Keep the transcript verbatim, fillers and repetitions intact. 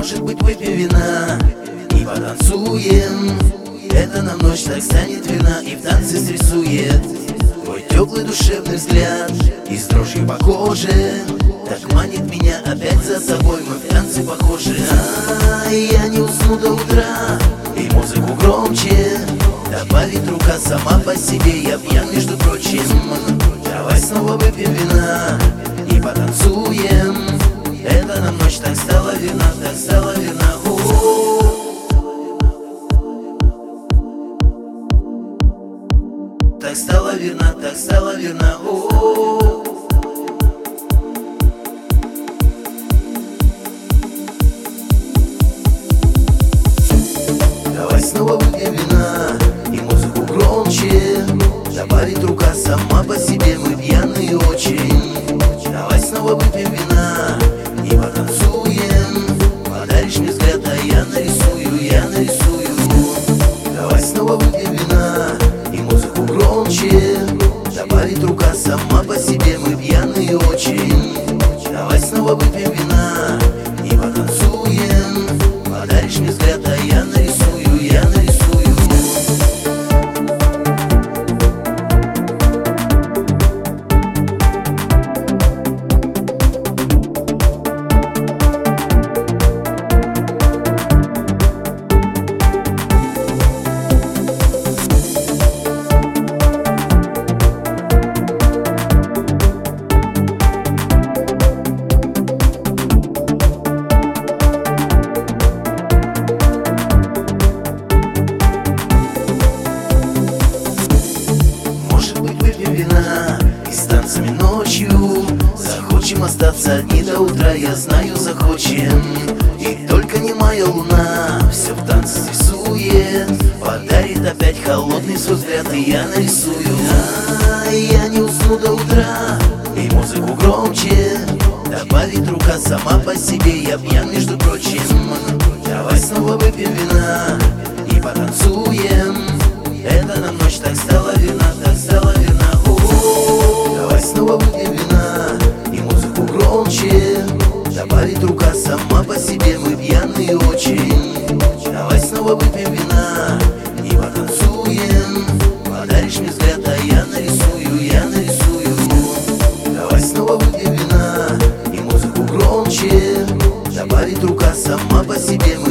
Может быть, выпьем вина и потанцуем. Это нам ночь так станет вина и в танце срисует твой теплый душевный взгляд и с дрожью по коже так манит меня опять за собой. Мы в танце похожи. А я не усну до утра, и музыку громче добавит рука сама по себе. Я пьян, между прочим. Давай снова выпьем вина и потанцуем. Это нам ночь так стала верна, так стала верна. О-о-о. Так стала верна, так стала верна. О-о-о. Давай снова выпьем вина и музыку громче добавит рука сама по себе. Мы пьяные очень. Давай снова выпьем вина и потанцуем. Подаришь мне взгляд, а я нарисую, я нарисую. Давай снова выпьем вина и музыку громче добавит рука сама по себе. Мы пьяные очень. Давай снова выпьем вина и потанцуем. Подаришь мне взгляд, а я нарисую, я нарисую. И с танцами ночью захочем остаться одни до утра, я знаю, захочем. И только немая луна все в танце рисует, подарит опять холодный свой взгляд, и я нарисую. А я не усну до утра, и музыку громче добавит рука сама по себе. Я пьян, между прочим. Давай снова выпьем вина и потанцуем. Это нам ночь так стала верна, так стала верна. Давай снова выпьем вина и музыку громче добавит рука сама по себе. Мы пьяные очень. Давай снова выпьем вина и потанцуем. Подаришь мне взгляд, а я нарисую, я нарисую. Давай снова выпьем вина и музыку громче добавит рука сама по себе.